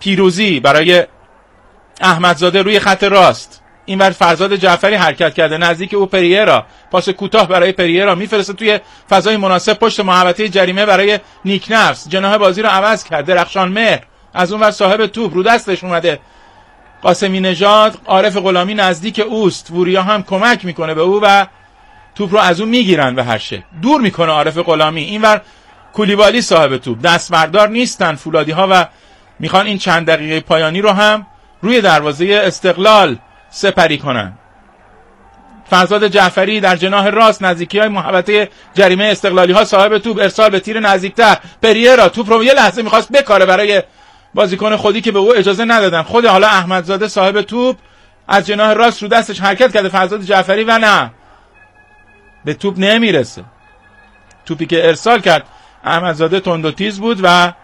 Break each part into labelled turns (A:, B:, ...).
A: پیروزی برای احمدزاده روی خط راست. اینور فرزاد جعفری حرکت کرده نزدیک او، پریرا پاس کوتاه برای پریرا میفرسته توی فضای مناسب پشت محوطه جریمه برای نیکنفس. جناح بازی رو عوض کرد. درخشان مهر از اون ور صاحب توپ رو دستش اومده. قاسمی نژاد، عارف غلامی نزدیک اوست، وریا هم کمک میکنه به او و توپ رو از اون میگیرن به هر شکل. دور میکنه عارف غلامی. اینور کولیبالی صاحب توپ. دستبردار نیستن فولادی ها و میخوان این چند دقیقه پایانی رو هم روی دروازه استقلال سپری کنن. فرزاد جعفری در جناح راست نزدیکی های محوطه جریمه استقلالی ها صاحب توپ. ارسال به تیر نزدیکتر. پریرا توپ رو یه لحظه میخواست بکاره برای بازیکن خودی که به او اجازه ندادن. خود حالا احمدزاده صاحب توپ از جناح راست رو دستش حرکت کرده فرزاد جعفری و نه، به توپ نمیرسه. توپی که ارسال کرد احمدزاده تند و تیز بود و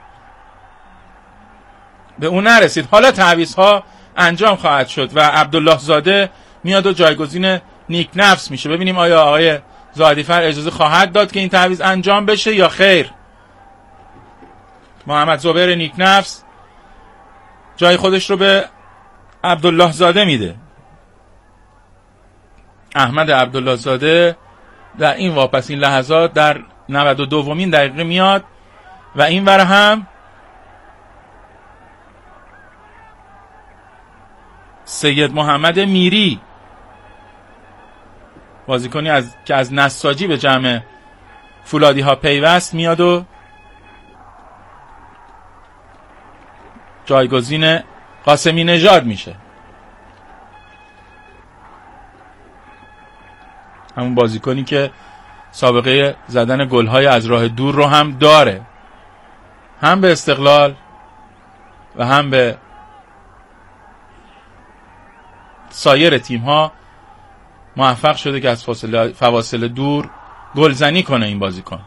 A: به اون نرسید. حالا تعویض‌ها انجام خواهد شد و عبدالله زاده میاد و جایگزین نیکنفس میشه. ببینیم آیا آقای زاهدی‌فر اجازه خواهد داد که این تعویض انجام بشه یا خیر. محمد زبیر نیکنفس جای خودش رو به عبدالله زاده میده. احمد عبدالله زاده در این واپسین لحظات در 92مین دقیقه میاد و این ور هم سید محمد میری، بازیکنی که از نساجی به جمع فولادی ها پیوست، میاد و جایگزین قاسمی نژاد میشه. همون بازیکنی که سابقه زدن گل‌های از راه دور رو هم داره، هم به استقلال و هم به سایر تیم‌ها موفق شده که از فواصل دور گلزنی کنه این بازیکن.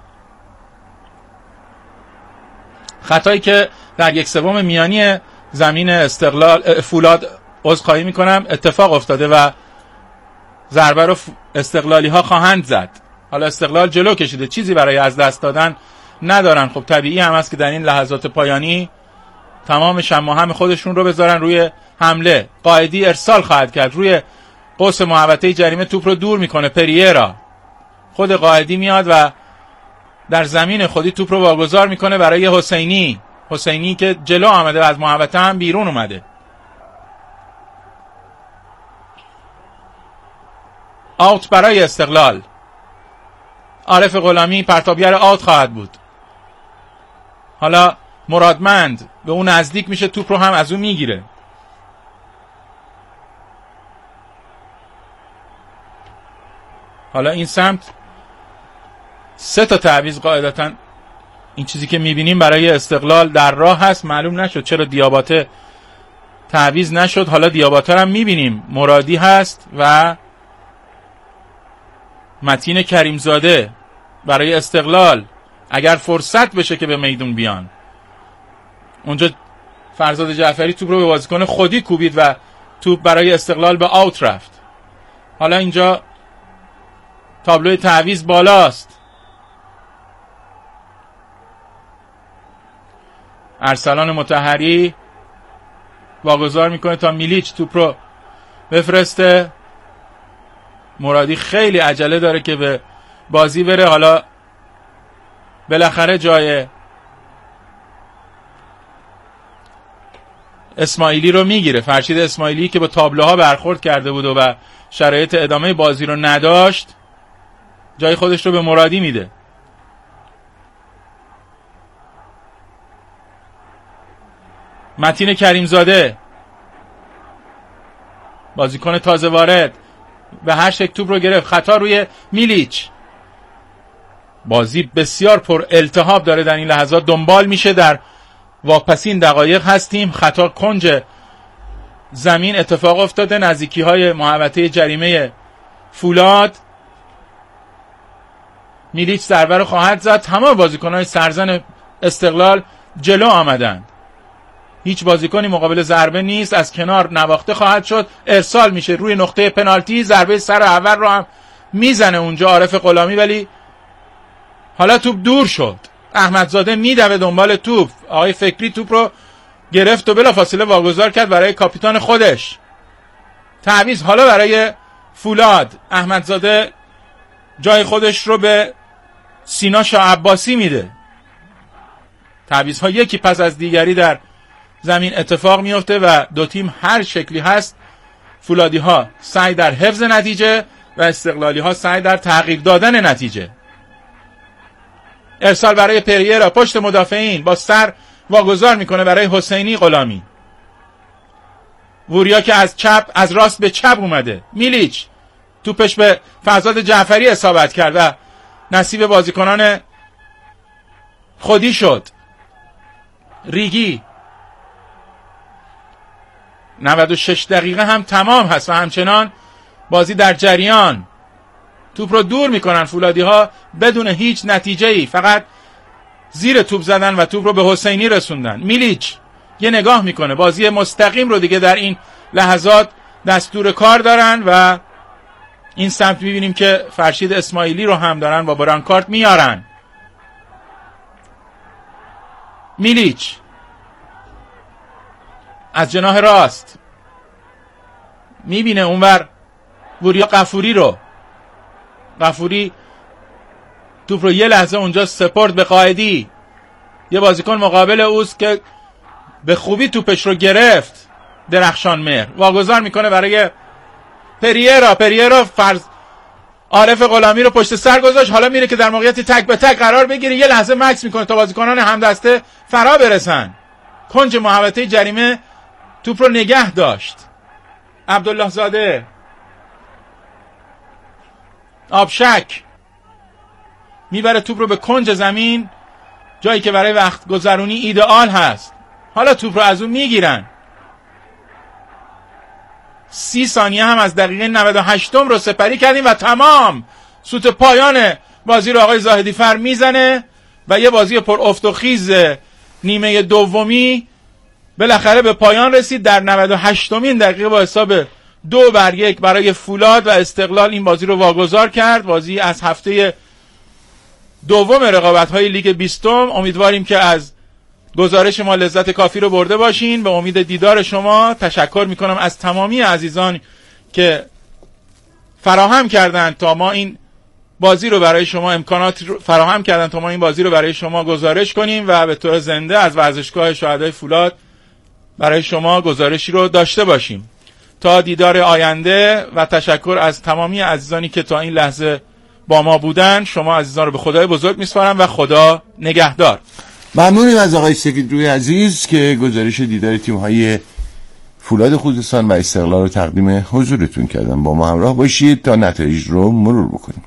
A: خطایی که در 1/3 میانی زمین استقلال فولاد عذرخواهی میکنم اتفاق افتاده و ضربه رو استقلالی ها خواهند زد. حالا استقلال جلو کشیده، چیزی برای از دست دادن ندارن. خب طبیعی هم است که در این لحظات پایانی تمام شماهم خودشون رو بذارن روی حمله. قائدی ارسال خواهد کرد روی قوس محوطه جریمه، توپ رو دور میکنه پریرا. خود قائدی میاد و در زمین خودی توپ رو واگذار میکنه برای حسینی که جلو آمده و از محوطه هم بیرون اومده. آوت برای استقلال. عارف غلامی پرتابگر آوت خواهد بود. حالا مرادمند به اون نزدیک میشه، توپ رو هم از اون میگیره. حالا این سمت 3 تعویض قاعدتاً این چیزی که میبینیم برای استقلال در راه هست. معلوم نشد چرا دیاباته تعویض نشد. حالا دیاباته هم میبینیم، مرادی هست و متین کریمزاده برای استقلال اگر فرصت بشه که به میدون بیان. اونجا فرزاد جعفری توپ رو به بازیکن خودی کوبید و توپ برای استقلال به آوت رفت. حالا اینجا تابلوی تعویض بالاست. ارسلان مطهری واگذار میکنه تا میلیچ توپ رو بفرسته. مرادی خیلی عجله داره که به بازی بره. حالا بالاخره جای اسماعیلی رو میگیره. فرشید اسماعیلی که با تابلوها برخورد کرده بود و شرایط ادامه بازی رو نداشت، جای خودش رو به مرادی میده. متین کریمزاده بازیکن تازه وارد به هر شکل توپ رو گرفت. خطا روی میلیچ. بازی بسیار پر التهاب داره در این لحظات. دنبال میشه، در واپسین دقایق هستیم. خطا کنج زمین اتفاق افتاده نزدیکی های محوطه جریمه فولاد. میلیچ ضربه رو خواهد زد. تمام بازیکن‌های سرزن استقلال جلو آمدند. هیچ بازیکنی مقابل ضربه نیست. از کنار نواخته خواهد شد. ارسال میشه روی نقطه پنالتی. ضربه سر اول رو هم میزنه اونجا عارف غلامی، ولی حالا توپ دور شد. احمدزاده میدوه دنبال توپ. آقای فکری توپ رو گرفت و بلافاصله واگذار کرد برای کاپیتان خودش. تعویض حالا برای فولاد. احمدزاده جای خودش رو به سینا شاه عباسی میده. تعویضها یکی پس از دیگری در زمین اتفاق میفته و دو تیم هر شکلی هست، فولادی ها سعی در حفظ نتیجه و استقلالی ها سعی در تغییر دادن نتیجه. ارسال برای پریرا پشت مدافعین، با سر واگذار میکنه برای حسینی غلامی. وریا که از چپ از راست به چپ اومده. میلیچ توپش به فرزاد جعفری اصابت کرد و نصیب بازیکنان خودی شد. ریگی 96 دقیقه هم تمام هست و همچنان بازی در جریان. توپ رو دور میکنن فولادی ها بدون هیچ نتیجه‌ای، فقط زیر توپ زدن و توپ رو به حسینی رسوندن. میلیچ یه نگاه میکنه، بازی مستقیم رو دیگه در این لحظات دستور کار دارن و این سمت میبینیم که فرشید اسماعیلی رو هم دارن با برانکارت میارن. میلیچ از جناح راست میبینه اونور وریا غفوری رو. غفوری توپ رو یه لحظه اونجا سپرد به قائدی، یه بازیکن مقابل اوست که به خوبی توپش رو گرفت. درخشان مهر واگذار میکنه برای پریرا. عارف غلامی رو پشت سر گذاشت، حالا میره که در موقعیتی تک به تک قرار بگیره، یه لحظه مکس میکنه تا بازیکنان همدسته فرا برسن. کنج محوطه جریمه توپ رو نگه داشت. عبدالله زاده، آبشک میبره توپ رو به کنج زمین، جایی که برای وقت گذرونی ایدئال هست. حالا توپ رو از اون میگیرن. 30 ثانیه هم از دقیقه 98 رو سپری کردیم و تمام. سوت پایان بازی رو آقای زاهدی فر میزنه و یه بازی پر افت و خیز نیمه دومی بالاخره به پایان رسید. در 98مین دقیقه با حساب 2-1 برای فولاد و استقلال این بازی رو واگذار کرد. بازی از هفته دوم رقابت‌های لیگ 20. امیدواریم که از گزارش ما لذت کافی رو برده باشین. به امید دیدار شما تشکر میکنم از تمامی عزیزان که فراهم کردند تا ما این بازی رو برای شما فراهم کردن تا ما این بازی رو برای شما گزارش کنیم و به طور زنده از ورزشگاه شهدای فولاد برای شما گزارشی رو داشته باشیم. تا دیدار آینده و تشکر از تمامی عزیزانی که تا این لحظه با ما بودن. شما عزیزان رو به خدای بزرگ میسپارم و خدا نگهدار.
B: ممنونیم از آقای سفیدروی عزیز که گزارش دیدار تیم‌های فولاد خوزستان و استقلال رو تقدیم حضورتون کردن. با ما همراه باشید تا نتایج رو مرور بکنیم.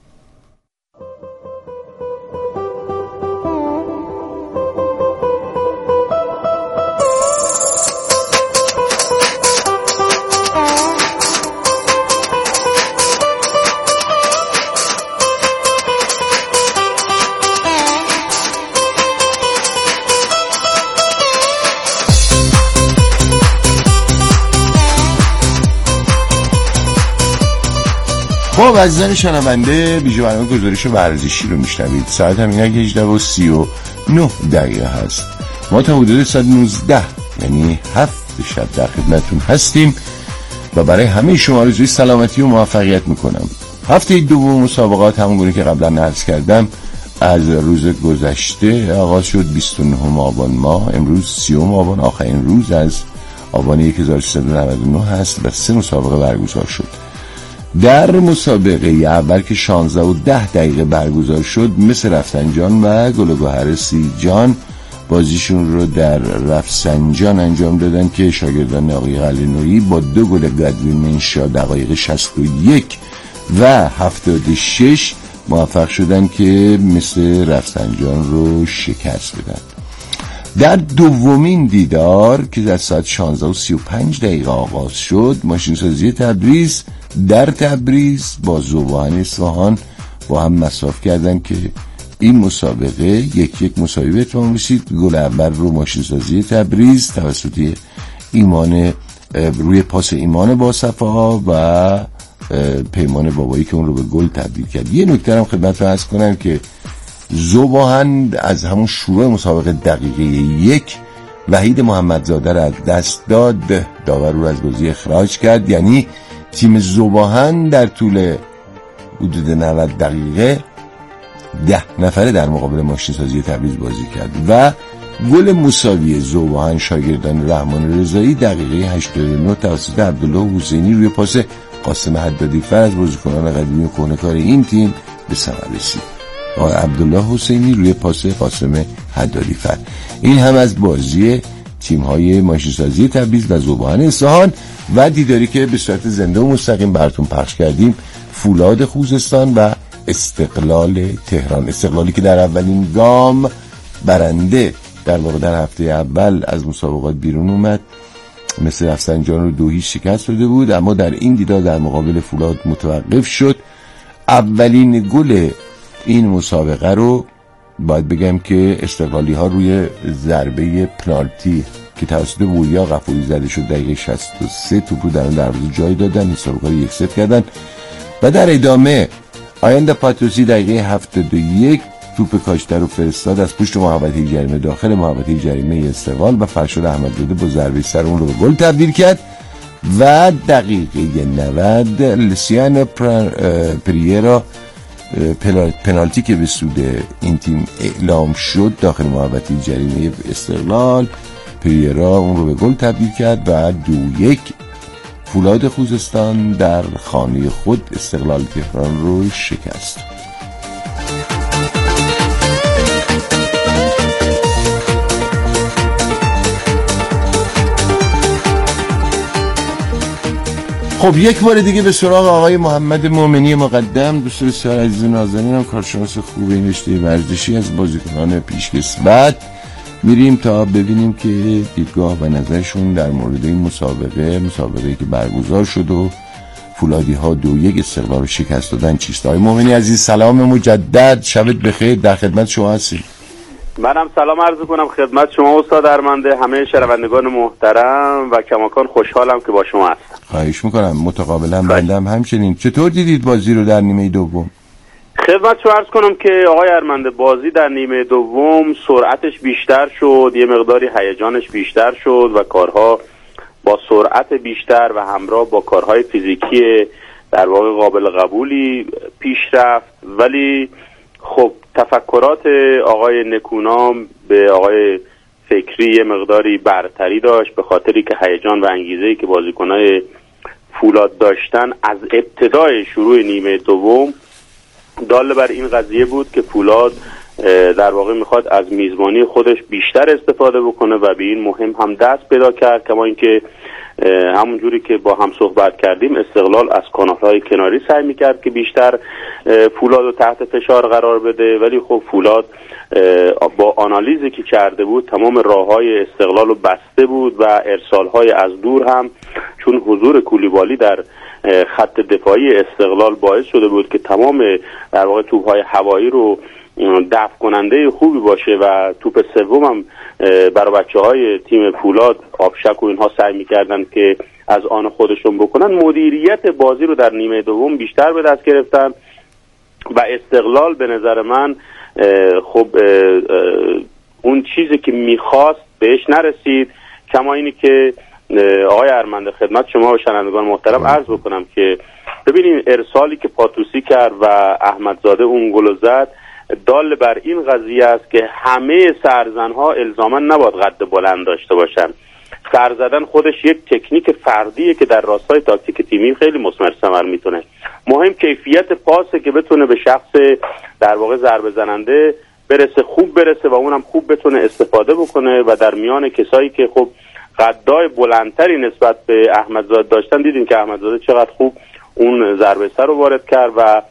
B: خب عزیزان شنونده، بیجا برنامه گزارش ورزشی رو میشنوید. ساعت هم اینه که 18:39 دقیقه هست. ما تا حدود ساعت 19 یعنی 7 شب در خدمتتون هستیم و برای همه شما آرزوی سلامتی و موفقیت میکنم. هفته دوم مسابقات همونگونه که قبلا عرض کردم از روز گذشته آغاز شد. 29 آبان ماه، امروز 30 آبان، آخرین روز از آبان 1399 هست و 3 مسابقه برگزار شد. در مسابقه اول که 16:10 برگزار شد، مثل رفسنجان و گل و گوهر سیرجان بازیشون رو در رفسنجان انجام دادن که شاگردان آقای قلعه‌نویی با 2 گل گادوین منشا دقایق 61 و 76 موفق شدن که مثل رفسنجان رو شکست بدن. در دومین دیدار که در ساعت 16:35 آغاز شد، ماشینسازی تبریز در تبریز با ذوب‌آهن اصفهان با هم مساوی کردن که این مسابقه 1-1 مساوی به اتمام رسید. گل اول رو ماشینسازی تبریز توسط ایمان روی پاس ایمان باصفا و پیمان بابایی که اون رو به گل تبدیل کرد. یه نکته هم خدمت رو عرض کنم که ذوب‌آهن از همون شروع مسابقه دقیقه 1 وحید محمدزاده را از دست داد، داور رو از بازی اخراج کرد. یعنی تیم ذوباهن در طول حدود 90 دقیقه 10 نفره در مقابل ماشینسازی تبریز بازی کرد و گل مساوی ذوباهن شاگردان رحمان رضایی دقیقه 89 توسط عبدالله حسینی روی پاس قاسم حدادی فر از بازیکنان قدیمی و کهنه‌کار این تیم به ثمر رسید. آقای عبدالله حسینی روی پاس قاسم حدادی فر. این هم از بازی تیم‌های ماشینسازی تبریز و ذوباهن اصفهان و دیداری که به صورت زنده و مستقیم براتون پخش کردیم، فولاد خوزستان و استقلال تهران. استقلالی که در اولین گام برنده در واقع در هفته اول از مسابقات بیرون اومد، مثل رفسنجان رو 2-0 شکست داده بود، اما در این دیدار در مقابل فولاد متوقف شد. اولین گل این مسابقه رو باید بگم که استقلالی ها روی ضربه پنالتی که توسط بوریا غفوری زده شد دقیقه 63 توپ رو در اون دروازه جای دادن، حساب کار 1-0 کردن و در ادامه آینده پاتوسی دقیقه 71 توپ کاشتر رو فرستاد از پشت محوطه جریمه داخل محوطه جریمه استقلال و فرشاد احمدزاده با ضربه سر اون رو به گل تبدیل کرد و دقیقه 90 لوسیانو پریرا پنالتی که به سود این تیم اعلام شد داخل محوطه جریمه استقلال، پریرا اون رو به گل تبدیل کرد و 2-1 فولاد خوزستان در خانه خود استقلال تهران رو شکست. خب یک بار دیگه به سراغ آقای محمد مومنی مقدم، دوست بسیار عزیز و نازنینم، کارشناس خوب این رشته ورزشی از بازیکنان پیشکسوت، میریم تا ببینیم که دیدگاه و نظرشون در مورد این مسابقه‌ای که برگزار شد و فولادی ها 2-1 استقلال رو شکست دادن چیست. آقای مومنی عزیز سلام مجدد، شبت بخیر، در خدمت شما هستیم.
C: منم سلام عرض کنم خدمت شما استاد ارمنده، همه شنوندگان محترم و کماکان خوشحالم که با شما هستم.
B: خواهش میکنم، متقابلا بندم همچنین. چطور دیدید بازی رو در نیمه دوم؟
C: خدمت شما عرض کنم که آقای ارمنده بازی در نیمه دوم سرعتش بیشتر شد، یه مقداری هیجانش بیشتر شد و کارها با سرعت بیشتر و همراه با کارهای فیزیکی در واقع قابل قبولی پیش رفت، ولی خب تفکرات آقای نکونام به آقای فکری یه مقداری برتری داشت به خاطری که هیجان و انگیزه‌ای که بازیکن‌های فولاد داشتن از ابتدای شروع نیمه دوم دال بر این قضیه بود که فولاد در واقع میخواد از میزبانی خودش بیشتر استفاده بکنه و به این مهم هم دست پیدا کرد، کما اینکه همونجوری که با هم صحبت کردیم استقلال از کانال‌های کناری سعی میکرد که بیشتر فولاد رو تحت فشار قرار بده، ولی خب فولاد با آنالیزی که کرده بود تمام راه‌های استقلال رو بسته بود و ارسال‌های از دور هم چون حضور کولیبالی در خط دفاعی استقلال باعث شده بود که تمام در واقع توپ‌های هوایی رو دفع کننده خوبی باشه و توپ سوم هم برای بچه‌های تیم فولاد آبشک و اینها سعی می‌کردن که از آن خودشون بکنن. مدیریت بازی رو در نیمه دوم بیشتر به دست گرفتن و استقلال به نظر من خب اون چیزی که می‌خواست بهش نرسید. کما اینی که آقای ارمنده خدمت شما و شنوندگان محترم عرض بکنم که ببینید ارسالی که پاتوسی کرد و احمدزاده اون گل زد دال بر این قضیه است که همه سرزنها الزاما نباید قد بلند داشته باشن. سر زدن خودش یک تکنیک فردیه که در راستای تاکتیک تیمی خیلی مثمر ثمر میتونه. مهم کیفیت پاسه که بتونه به شخص در واقع ضربه زننده برسه، خوب برسه و اونم خوب بتونه استفاده بکنه و در میان کسایی که خب قدای بلندتری نسبت به احمدزاده داشتن دیدیم که احمدزاده چقدر خوب اون ضربه سر رو وارد کرد و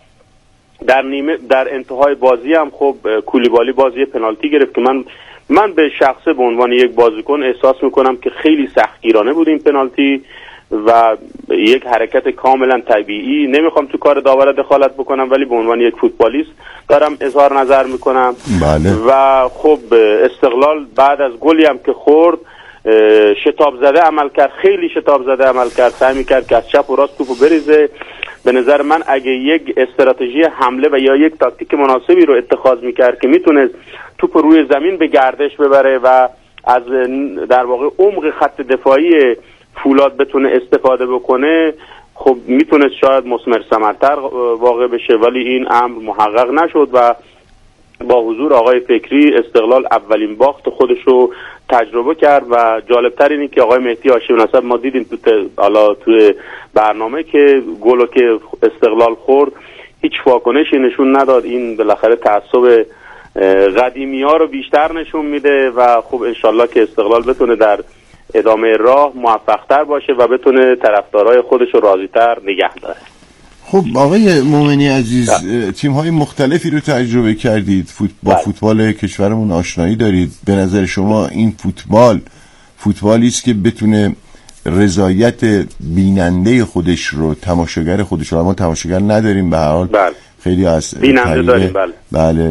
C: در انتهای بازی هم خب کولیبالی بازی پنالتی گرفت که من به شخصه به عنوان یک بازیکن احساس میکنم که خیلی سختگیرانه بود این پنالتی و یک حرکت کاملا طبیعی. نمیخوام تو کار داور دخالت بکنم ولی به عنوان یک فوتبالیست دارم اظهار نظر میکنم.
B: بله.
C: و خب استقلال بعد از گلی هم که خورد شتاب زده عمل کرد، خیلی شتاب زده عمل کرد، سعی میکرد که از چپ و راست توپو بریزه. به نظر من اگه یک استراتژی حمله و یا یک تاکتیک مناسبی رو اتخاذ میکرد که میتونه توپ روی زمین به گردش ببره و از در واقع عمق خط دفاعی فولاد بتونه استفاده بکنه، خب میتونه شاید مثمر ثمرتر واقع بشه، ولی این امر محقق نشد و با حضور آقای فکری استقلال اولین باخت خودش رو تجربه کرد. و جالبتر اینه که آقای مهدی هاشمی نسب ما دیدیم تو برنامه که گلو که استقلال خورد هیچ واکنشی نشون نداد. این بالاخره تعصب قدیمی ها رو بیشتر نشون میده و خب انشالله که استقلال بتونه در ادامه راه موفق‌تر باشه و بتونه طرفدارای خودش رو راضی‌تر نگه داره.
B: خب آقای مومنی عزیز، تیم‌های مختلفی رو تجربه کردید، با فوتبال کشورمون آشنایی دارید. به نظر شما این فوتبالی است که بتونه رضایت بیننده خودش رو، تماشاگر خودش رو، ما تماشاگر نداریم به هر حال، خیلی از
C: بیننده داریم،
B: بله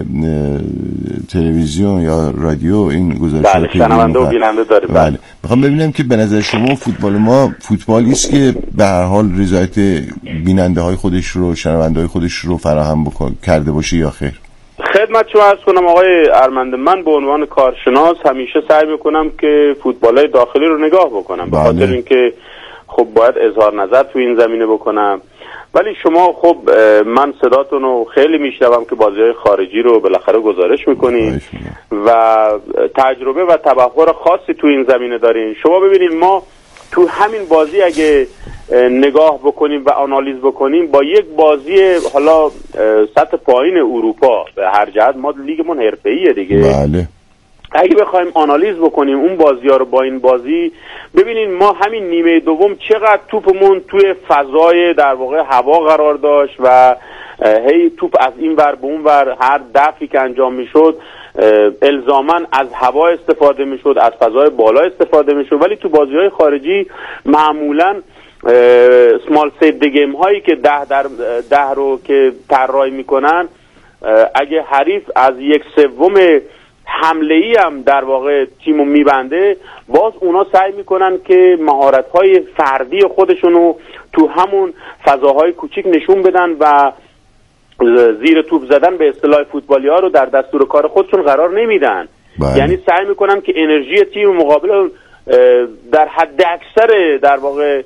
B: تلویزیون یا رادیو این گزارش‌ها رو
C: شنونده و بیننده داره.
B: بله میخوام ببینم که به نظر شما فوتبال ما فوتبالی است که به هر حال رضایت بیننده های خودش رو، شنونده های خودش رو فراهم کرده باشه یا خیر؟
C: خدمت شما عرض کنم آقای ارمنده، من به عنوان کارشناس همیشه سعی میکنم که فوتبال‌های داخلی رو نگاه بکنم، به خاطر اینکه خب باید اظهار نظر تو این زمینه بکنم. ولی شما خب من صداتون رو خیلی میشنوم که بازی‌های خارجی رو بالاخره گزارش میکنین و تجربه و تبحر خاصی تو این زمینه دارین. شما ببینید ما تو همین بازی اگه نگاه بکنیم و آنالیز بکنیم با یک بازی حالا سطح پایین اروپا به هر جهت، ما لیگمون حرفه‌ایه دیگه،
B: بله،
C: اگه بخوایم آنالیز بکنیم اون بازی‌ها رو با این بازی، ببینین ما همین نیمه دوم چقدر توپمون توی فضای در واقع هوا قرار داشت و هی توپ از این ور به اون ور، هر دفعی که انجام میشد الزاماً از هوا استفاده میشد، از فضای بالا استفاده میشد. ولی تو بازی‌های خارجی معمولاً سمال سیو گیم هایی که 10 رو که طراحی میکنن، اگه حریف از 1/3 حمله‌ای هم در واقع تیمو میبنده، باز اونا سعی میکنن که مهارت‌های فردی خودشونو تو همون فضاهای کوچیک نشون بدن و زیر توپ زدن به اصطلاح فوتبالی‌ها رو در دستور کار خودشون قرار نمیدن. یعنی سعی میکنن که انرژی تیم مقابل در حد اکثر در واقع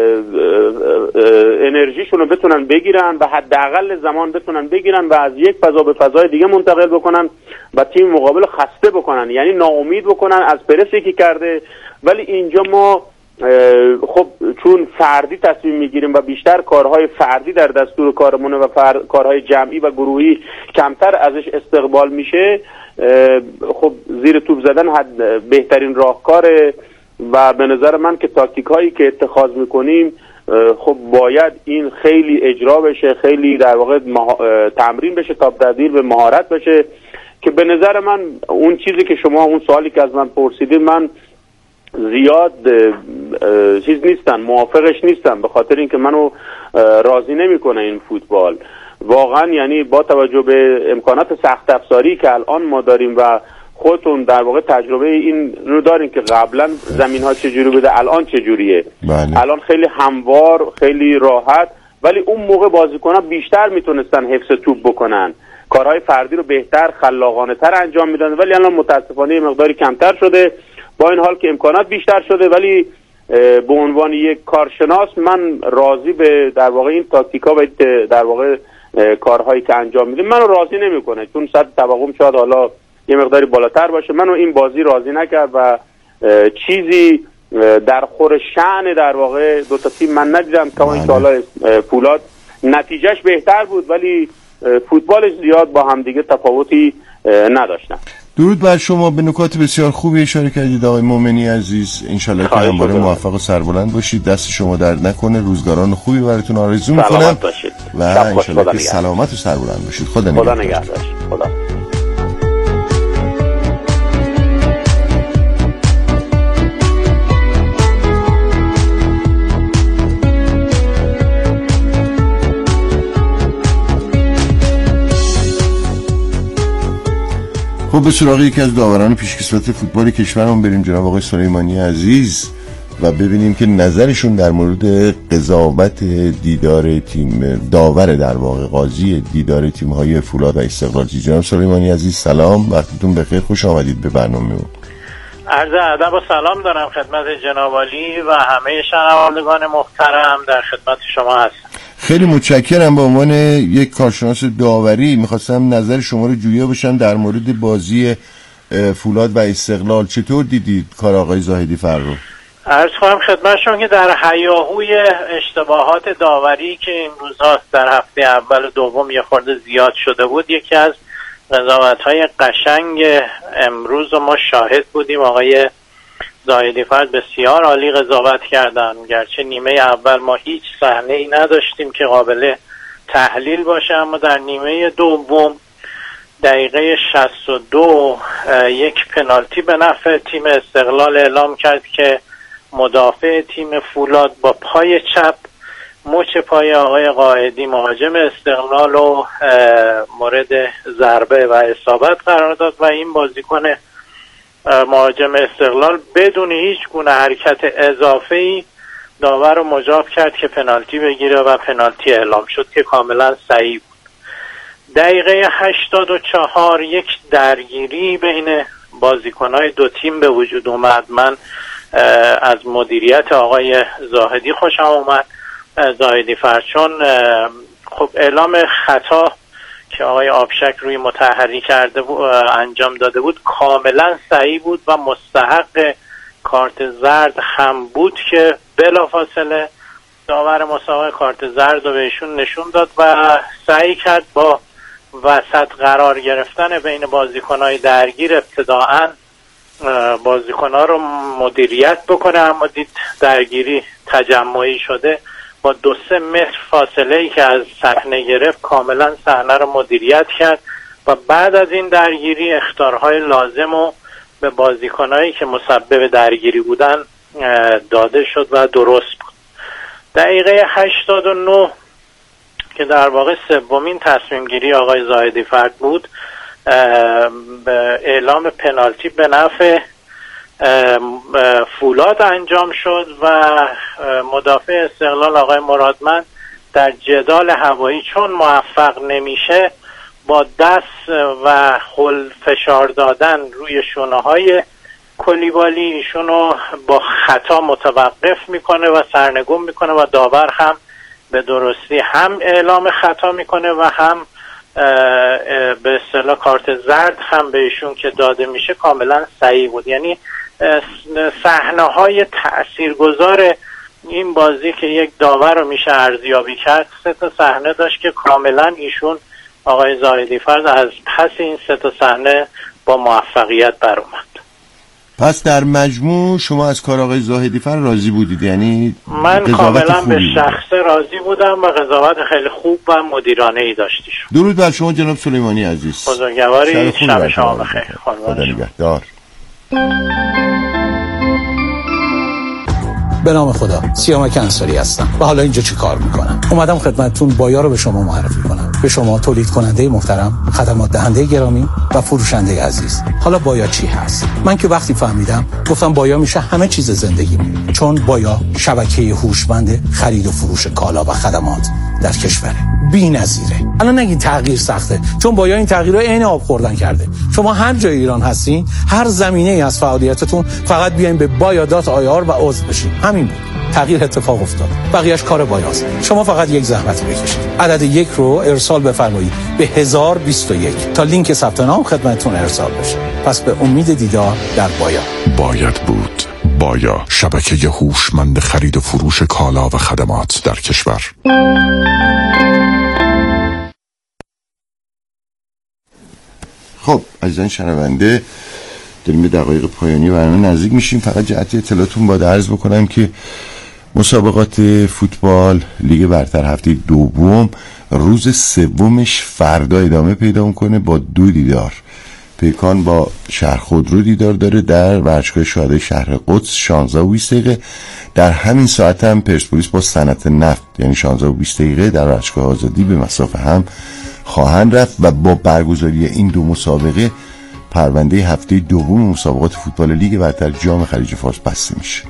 C: انرژیشون رو بتونن بگیرن و حداقل زمان بتونن بگیرن و از یک فضا به فضای دیگه منتقل بکنن و تیم مقابل خسته بکنن، یعنی ناامید بکنن از پرسی که کرده. ولی اینجا ما خب چون فردی تصمیم میگیریم و بیشتر کارهای فردی در دستور کارمونه و کارهای جمعی و گروهی کمتر ازش استقبال میشه، خب زیر توپ زدن بهترین راهکاره و به نظر من که تاکتیک هایی که اتخاذ میکنیم خب باید این خیلی اجرا بشه، خیلی در واقع تمرین بشه تا تبدیل به مهارت بشه، که به نظر من اون چیزی که شما، اون سوالی که از من پرسیدید، من زیاد چیز نیستم، موافقش نیستم، به خاطر اینکه منو راضی نمیکنه این فوتبال واقعا. یعنی با توجه به امکانات سخت افزاری که الان ما داریم و خودتون در واقع تجربه این رو دارین که قبلا زمین ها چجوری بوده، الان چجوریه. الان خیلی هموار، خیلی راحت، ولی اون موقع بازیکن‌ها بیشتر میتونستن حفظ توپ بکنن، کارهای فردی رو بهتر، خلاقانه تر انجام میدن، ولی الان متاسفانه مقداری کمتر شده. با این حال که امکانات بیشتر شده، ولی به عنوان یک کارشناس من راضی به در واقع این تاکتیکا و در واقع کارهایی که انجام میدیم منو راضی نمیکنه، چون سطح توقعم شاید حالا یه مقداری بالاتر باشه. منو این بازی راضی نکرد و چیزی در خور شأن در واقع دو تا تیم من ندیدم. که ان شاءالله فولاد نتیجهش بهتر بود، ولی فوتبالش زیاد با همدیگه تفاوتی نداشتن.
B: درود بر شما، به نکات بسیار خوبی اشاره کردید آقای مومنی عزیز. انشالله که همواره موفق و سربلند باشید، دست شما درد نکنه، روزگاران خوبی براتون آرزو میکنم و انشالله که سلامت و سربلند باشید. خدا نگهدار. خدا. خب به سراغ یکی از داوران پیشکسوت فوتبال کشورمون بریم، جناب آقای سلیمانی عزیز، و ببینیم که نظرشون در مورد قضاوت دیدار تیم، داور در واقع قاضی دیدار تیم‌های فولاد و استقلال. جناب سلیمانی عزیز سلام، وقتتون بخیر، خوش آمدید به برنامه.
D: عرض ادب و سلام دارم خدمت جناب عالی و همه شنوندگان محترم. در خدمت شما هستم.
B: خیلی متشکرم. به عنوان یک کارشناس داوری میخواستم نظر شما رو جویا بشم در مورد بازی فولاد و استقلال. چطور دیدید کار آقای زاهدی فر رو؟
D: عرض کنم خدمتشون که در هیاهوی اشتباهات داوری که این روزها در هفته اول و دوم یه خورده زیاد شده بود، یکی از قضاوت‌های قشنگ امروز ما شاهد بودیم. آقای زاهدی فرد بسیار عالی قضاوت کردن، گرچه نیمه اول ما هیچ صحنه‌ای نداشتیم که قابل تحلیل باشه، اما در نیمه دوم دقیقه 62 یک پنالتی به نفع تیم استقلال اعلام کرد که مدافع تیم فولاد با پای چپ مچ پای آقای قائدی مهاجم استقلال رو مورد ضربه و اصابت قرار داد و این بازیکن مهاجم استقلال بدون هیچ گونه حرکت اضافه‌ای داور رو مجاب کرد که پنالتی بگیره و پنالتی اعلام شد که کاملا صحیح بود. دقیقه 84 یک درگیری بین بازیکن‌های دو تیم به وجود اومد. من از مدیریت آقای زاهدی خوشم اومد، زاهدی فرچون خب اعلام خطا که آقای آبشک روی مطهری کرده انجام داده بود کاملا صحیح بود و مستحق کارت زرد هم بود که بلافاصله داور مسابقه کارت زرد رو بهشون نشون داد و سعی کرد با وسط قرار گرفتن بین بازیکن‌های درگیر ابتداءً بازیکن‌ها رو مدیریت بکنه، اما دید درگیری تجمعی شده، با 2-3 متر فاصله ای که از صحنه گرفت کاملا صحنه رو مدیریت کرد و بعد از این درگیری اخطارهای لازم رو به بازیکنایی که مسبب درگیری بودن داده شد و درست بود. دقیقه 89 که در واقع سومین تصمیم گیری آقای زاهدی فرد بود، اعلام پنالتی به نفع فولاد انجام شد و مدافع استقلال آقای مرادمند در جدال هوایی چون موفق نمیشه با دست و خل فشار دادن روی شونه‌های کلیبالی ایشونو با خطا متوقف میکنه و سرنگون میکنه و داور هم به درستی هم اعلام خطا میکنه و هم به اصطلاح کارت زرد هم بهشون که داده میشه کاملا صحیح بود. یعنی صحنه‌های تاثیرگذار این بازی که یک داور رو میشه ارزیابی کرد 3 تا صحنه داشت که کاملا ایشون آقای زاهدی فرد از پس این 3 تا صحنه با موفقیت بر اومد.
B: پس در مجموع شما از کار آقای زاهدی فرد راضی بودید؟ یعنی
D: من کاملا به شخص راضی بودم و قضاوت خیلی خوب و مدیرانه ای داشتی شد.
B: درود بر شما جناب سلیمانی عزیز.
D: بزرگواری، شب شما بخیر.
B: خدا نگهدار.
E: به نام خدا، سیامک انصاری هستم و حالا اینجا چی کار میکنم؟ اومدم خدمتتون بایا رو به شما معرفی کنم، به شما تولید کننده محترم، خدمات دهنده گرامی و فروشنده عزیز. حالا بایا چی هست؟ من که وقتی فهمیدم گفتم بایا میشه همه چیز زندگیم، چون بایا شبکه هوشمند خرید و فروش کالا و خدمات در کشوره، بی‌نظیره. الان نگین تغییر سخته، چون بایا این تغییر رو عین آب خوردن کرده. شما هر جای ایران هستین، هر زمینه‌ای از فعالیتتون، فقط بیاین به بایا.ir و عضو بشین. همین بود. تغییر اتفاق افتاد. بقیه‌اش کار بایاست. شما فقط یک زحمت بکشید. عدد 1 رو ارسال بفرمایید به 1021 تا لینک ثبت نام خدمتتون ارسال بشه. پس به امید دیدار در بایا.
F: باید بود. بایا، شبکه هوشمند خرید و فروش کالا و خدمات در کشور.
B: خب عزیزان شنونده، داریم به دقایق پایانی برنامه نزدیک میشیم. فقط جهت اطلاعتون باید عرض بکنم که مسابقات فوتبال لیگ برتر هفته دوم روز سومش فردا ادامه پیدا میکنه با 2 دیدار. پیکان با شهر خودرو دیدار داره در ورزشگاه شهدای شهر قدس 16:20. در همین ساعت هم پرسپولیس با صنعت نفت یعنی 16:20 در ورزشگاه آزادی به مسافه هم خواهند رفت و با برگزاری این 2 مسابقه پرونده هفته دوم مسابقات فوتبال لیگ برتر جام خلیج فارس بسته میشه.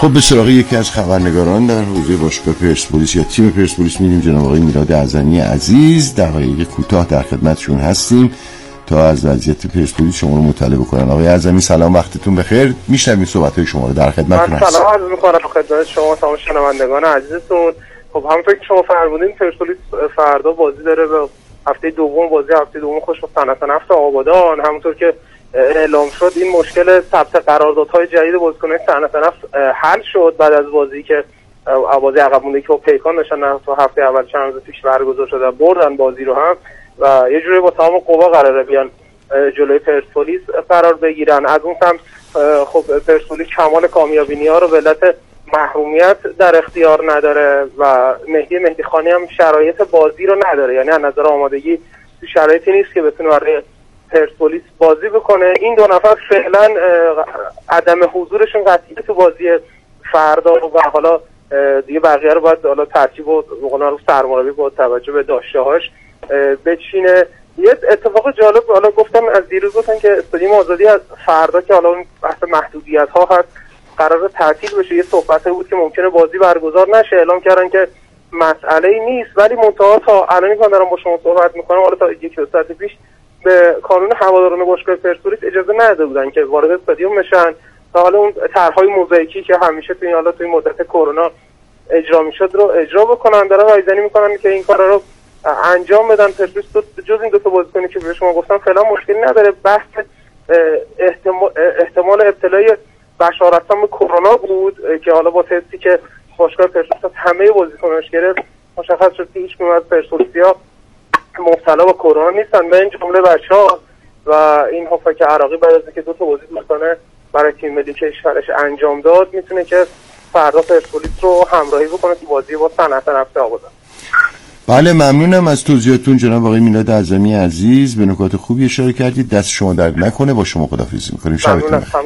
B: خب به سراغ یکی از خبرنگاران در حوزه باشگاه پرسپولیس یا تیم پرسپولیس میریم. جناب آقای میلاد اعظمی عزیز در دقایق کوتاه در خدمتشون هستیم تا از وضعیت پرسپولیس شما رو مطلع بکنن. آقای اعظمی سلام، وقتتون بخیر، میشنویم صحبت‌های شما رو، در خدمتتون هستیم.
G: سلام عرض می‌کنم خدمت شما تمام شنوندگان عزیزتون. خب همونطور که شما فرمودین پرسپولیس فردا بازی داره به هفته دوم، بازی هفته دوم خوش با صنعت نفت آبادان. همونطور که اعلام شد این مشکل ثبت قراردادهای جدید بازیکنان صنعت نفت حل شد بعد از بازی که بازی عقب مونده که با پیکان داشتن تو هفته اول چند روز پیش برگزار شده، بردن بازی رو هم و یه جوری با تمام قوا قراره بیان جلوی پرسپولیس قرار بگیرن. از اون سمت خب پرسپولیس کمال کامیابی‌ها رو به علت محرومیت در اختیار نداره و مهدی خانی هم شرایط بازی رو نداره، یعنی از نظر آمادگی تو شرایطی نیست که بتونه برای پرسپولیس بازی بکنه. این دو نفر فعلا عدم حضورشون قطعی تو بازی فردا و حالا دیگه بقیه رو باید حالا ترتیب و رو سرمربی با توجه به داشته‌هاش بچینه. یه اتفاق جالب حالا گفتم از دیروز گفتن که استادیوم آزادی از فردا که حالا اون بحث محدودیت‌ها هست قرار تعطیل بشه. یه صحبتی بود که ممکنه بازی برگزار نشه، اعلام کردن که مسئله‌ای نیست، ولی منتها تا الانی که دارم با شما صحبت می‌کنم حالا تا یک ساعت پیش به کانون هواداران باشگاه پرسپولیس اجازه نداده بودن که وارد استادیوم بشن تا حالا اون طرح‌های موزاییکی که همیشه تو این مدت کرونا اجرا میشد رو اجرا بکنن. دارن رایزنی میکنن که این کارا رو انجام بدن. پرسپولیس جز این دو تا بازیکنی که به شما گفتم فعلا مشکلی نداره. بحث احتمال ابتلای بشار اسلام به کرونا بود که حالا با تستی که باشگاه پرسپولیس همه بازیکناش گرفت مشخص شد که هیچ کدوم از پرسپولیسیا مبتلا به کرونا نیستن، به این جمله بچه‌ها و این هافک عراقی بعد از اینکه دو تا بازی دوستانه برای تیم ملی کشورش انجام داد میتونه که فردا پرسپولیس رو همراهی بکنه تو بازی با صنعت نفت آبادان.
B: بله ممنونم از توضیحاتون جناب آقای میلاد اعظمی عزیز، به نکات خوبی اشاره کردید. دست شما درد نکنه. با شما خداحافظی می‌کنیم. شبتون بخیر.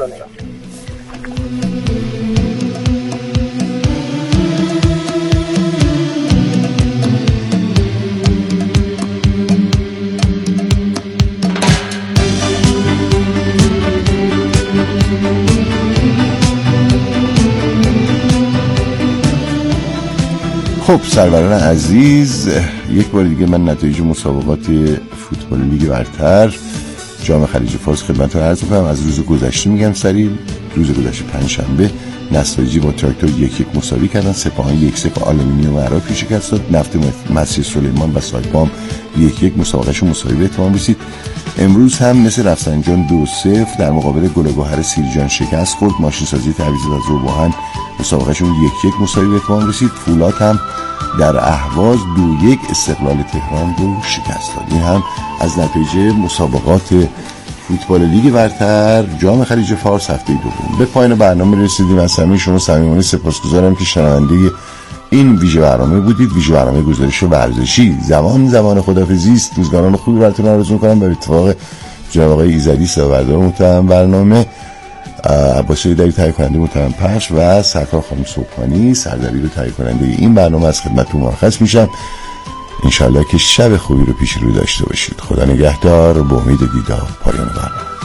B: خب سروران عزیز، یک بار دیگه من نتایج مسابقات فوتبال لیگ برتر جام خلیج فارس خدمتتون عرض می‌کنم. از روز گذشته میگم سریع. روز گذشته پنجشنبه نساجی با تراکتور 1-1 مساوی کردن. سپاهان 1-0 آلومینیوم عراق پیش شکست داد. نفت مسجد سلیمان و سایپام 1-1 مسابقهشون مساوی به اتمام رسید. امروز هم مثل رفسنجان 2-0 در مقابل گلگهر سیرجان شکست خورد. ماشین سازی تعویض از روباهن مسابقهشون 1-1 مساوی به اتمام رسید. فولاد هم در اهواز 2-1 استقلال تهران رو شکست داد. این هم از نتایج مسابقات فوتبال لیگ برتر جام خلیج فارس هفته دوم. به پایان برنامه رسیدیم. از همه شما صمیمانه سپاسگزارم که شنونده این ویژه برنامه بودید. ویژه برنامه گزارش ورزشی زمان خدافظی است. روزگاران خوبی براتون آرزو می‌کنم. به اتفاق جناب آقای ایزدی صاحب‌بردار محترم برنامه، عباسی دایی تهیه کننده محترم پخش و سرکار خانم صبحانی سردبیر تهیه کننده این برنامه از خدمتتون مرخص میشم. انشالله که شب خوبی رو پیش رو داشته باشید. خدا نگهدار. به امید دیدار. پایان برنامه.